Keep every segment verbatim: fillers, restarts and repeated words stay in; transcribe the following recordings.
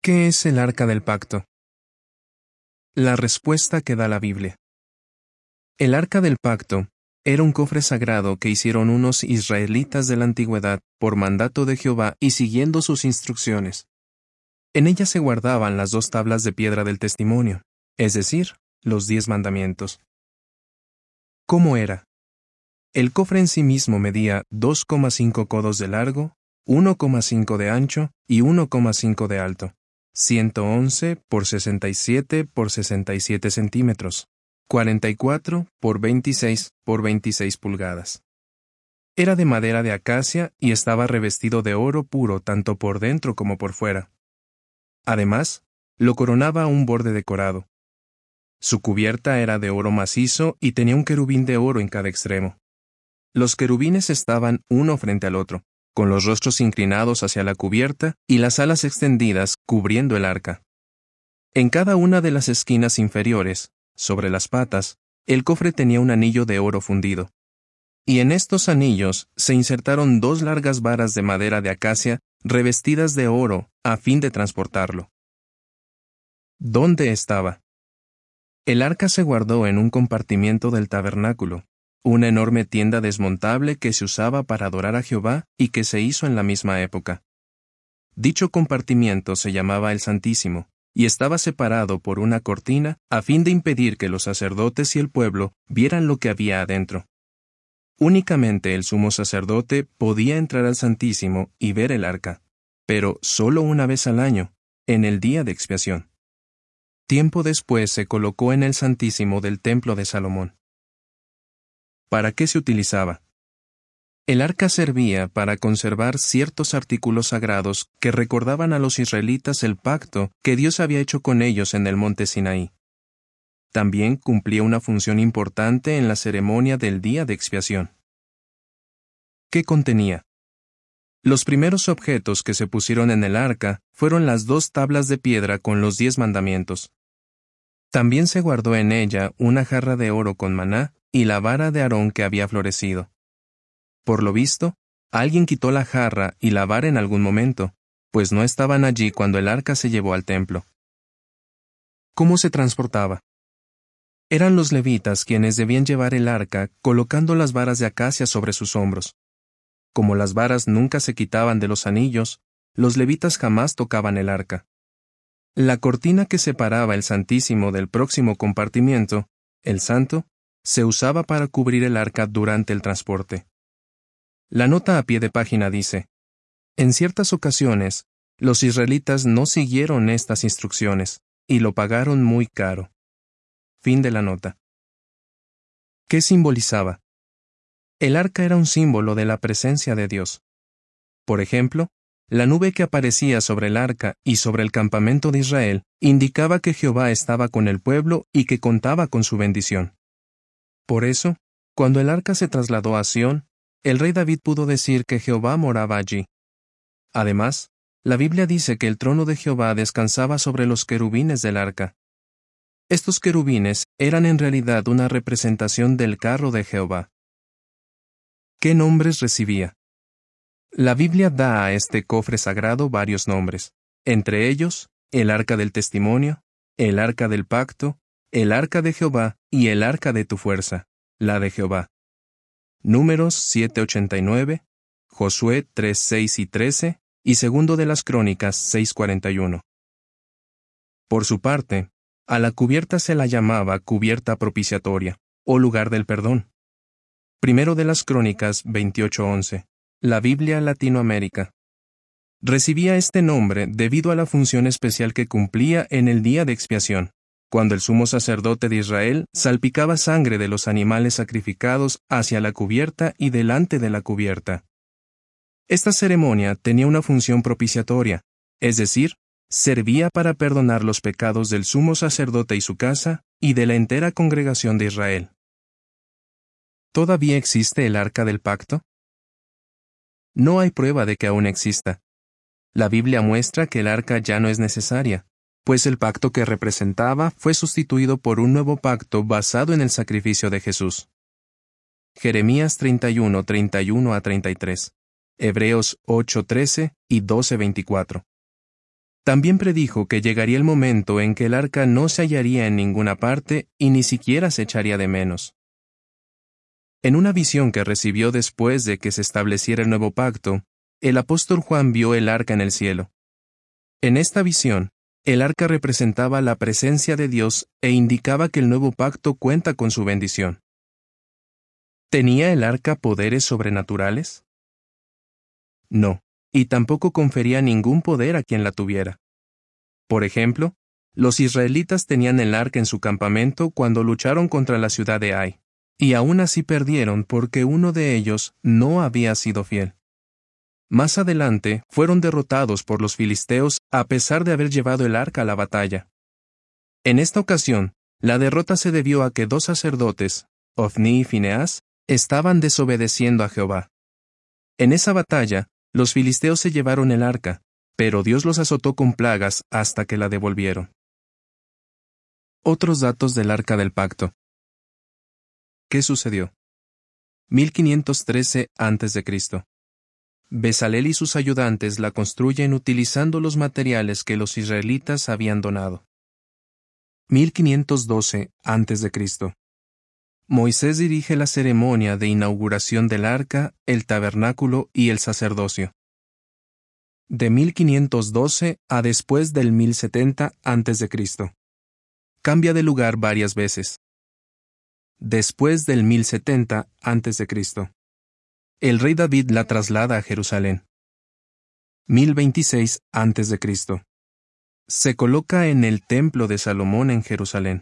¿Qué es el Arca del Pacto? La respuesta que da la Biblia. El Arca del Pacto era un cofre sagrado que hicieron unos israelitas de la antigüedad por mandato de Jehová y siguiendo sus instrucciones. En ella se guardaban las dos tablas de piedra del testimonio, es decir, los diez mandamientos. ¿Cómo era? El cofre en sí mismo medía dos coma cinco codos de largo, uno coma cinco de ancho y uno coma cinco de alto, ciento once por sesenta y siete por sesenta y siete centímetros, cuarenta y cuatro por veintiséis por veintiséis pulgadas. Era de madera de acacia y estaba revestido de oro puro tanto por dentro como por fuera. Además, lo coronaba un borde decorado. Su cubierta era de oro macizo y tenía un querubín de oro en cada extremo. Los querubines estaban uno frente al otro, con los rostros inclinados hacia la cubierta y las alas extendidas cubriendo el arca. En cada una de las esquinas inferiores, sobre las patas, el cofre tenía un anillo de oro fundido. Y en estos anillos se insertaron dos largas varas de madera de acacia revestidas de oro a fin de transportarlo. ¿Dónde estaba? El arca se guardó en un compartimiento del tabernáculo, una enorme tienda desmontable que se usaba para adorar a Jehová y que se hizo en la misma época. Dicho compartimiento se llamaba el Santísimo, y estaba separado por una cortina a fin de impedir que los sacerdotes y el pueblo vieran lo que había adentro. Únicamente el sumo sacerdote podía entrar al Santísimo y ver el arca, pero solo una vez al año, en el día de expiación. Tiempo después se colocó en el Santísimo del templo de Salomón. ¿Para qué se utilizaba? El arca servía para conservar ciertos artículos sagrados que recordaban a los israelitas el pacto que Dios había hecho con ellos en el monte Sinaí. También cumplía una función importante en la ceremonia del día de expiación. ¿Qué contenía? Los primeros objetos que se pusieron en el arca fueron las dos tablas de piedra con los diez mandamientos. También se guardó en ella una jarra de oro con maná y la vara de Aarón que había florecido. Por lo visto, alguien quitó la jarra y la vara en algún momento, pues no estaban allí cuando el arca se llevó al templo. ¿Cómo se transportaba? Eran los levitas quienes debían llevar el arca colocando las varas de acacia sobre sus hombros. Como las varas nunca se quitaban de los anillos, los levitas jamás tocaban el arca. La cortina que separaba el Santísimo del próximo compartimiento, el Santo, se usaba para cubrir el arca durante el transporte. La nota a pie de página dice: en ciertas ocasiones, los israelitas no siguieron estas instrucciones, y lo pagaron muy caro. Fin de la nota. ¿Qué simbolizaba? El arca era un símbolo de la presencia de Dios. Por ejemplo, la nube que aparecía sobre el arca y sobre el campamento de Israel indicaba que Jehová estaba con el pueblo y que contaba con su bendición. Por eso, cuando el arca se trasladó a Sión, el rey David pudo decir que Jehová moraba allí. Además, la Biblia dice que el trono de Jehová descansaba sobre los querubines del arca. Estos querubines eran en realidad una representación del carro de Jehová. ¿Qué nombres recibía? La Biblia da a este cofre sagrado varios nombres, entre ellos, el arca del testimonio, el arca del pacto, el arca de Jehová y el arca de tu fuerza, la de Jehová. Números siete ochenta y nueve, Josué tres seis y trece y segundo de las Crónicas seis cuarenta y uno. Por su parte, a la cubierta se la llamaba cubierta propiciatoria, o lugar del perdón. Primero de las Crónicas veintiocho once, la Biblia Latinoamérica. Recibía este nombre debido a la función especial que cumplía en el día de expiación, cuando el sumo sacerdote de Israel salpicaba sangre de los animales sacrificados hacia la cubierta y delante de la cubierta. Esta ceremonia tenía una función propiciatoria, es decir, servía para perdonar los pecados del sumo sacerdote y su casa y de la entera congregación de Israel. ¿Todavía existe el arca del pacto? No hay prueba de que aún exista. La Biblia muestra que el arca ya no es necesaria, pues el pacto que representaba fue sustituido por un nuevo pacto basado en el sacrificio de Jesús. Jeremías treinta y uno, treinta y uno a treinta y tres, Hebreos ocho trece y doce veinticuatro. También predijo que llegaría el momento en que el arca no se hallaría en ninguna parte y ni siquiera se echaría de menos. En una visión que recibió después de que se estableciera el nuevo pacto, el apóstol Juan vio el arca en el cielo. En esta visión, el arca representaba la presencia de Dios e indicaba que el nuevo pacto cuenta con su bendición. ¿Tenía el arca poderes sobrenaturales? No, y tampoco confería ningún poder a quien la tuviera. Por ejemplo, los israelitas tenían el arca en su campamento cuando lucharon contra la ciudad de Ai, y aún así perdieron porque uno de ellos no había sido fiel. Más adelante fueron derrotados por los filisteos a pesar de haber llevado el arca a la batalla. En esta ocasión, la derrota se debió a que dos sacerdotes, Ofni y Fineás, estaban desobedeciendo a Jehová. En esa batalla, los filisteos se llevaron el arca, pero Dios los azotó con plagas hasta que la devolvieron. Otros datos del Arca del Pacto. ¿Qué sucedió? mil quinientos trece antes de Cristo Bezalel y sus ayudantes la construyen utilizando los materiales que los israelitas habían donado. mil quinientos doce antes de Cristo Moisés dirige la ceremonia de inauguración del arca, el tabernáculo y el sacerdocio. De mil quinientos doce a después del mil setenta antes de Cristo Cambia de lugar varias veces. Después del mil setenta antes de Cristo El rey David la traslada a Jerusalén. mil veintiséis antes de Cristo Se coloca en el templo de Salomón en Jerusalén.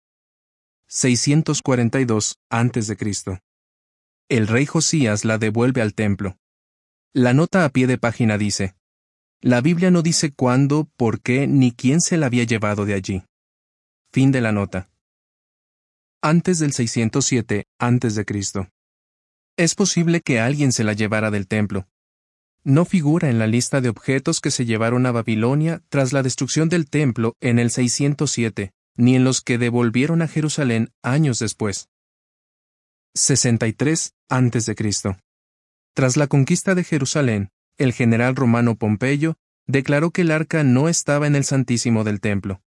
seiscientos cuarenta y dos antes de Cristo El rey Josías la devuelve al templo. La nota a pie de página dice: la Biblia no dice cuándo, por qué ni quién se la había llevado de allí. Fin de la nota. Antes del seiscientos siete antes de Cristo Es posible que alguien se la llevara del templo. No figura en la lista de objetos que se llevaron a Babilonia tras la destrucción del templo en el seiscientos siete, ni en los que devolvieron a Jerusalén años después. sesenta y tres antes de Cristo Tras la conquista de Jerusalén, el general romano Pompeyo declaró que el arca no estaba en el Santísimo del templo.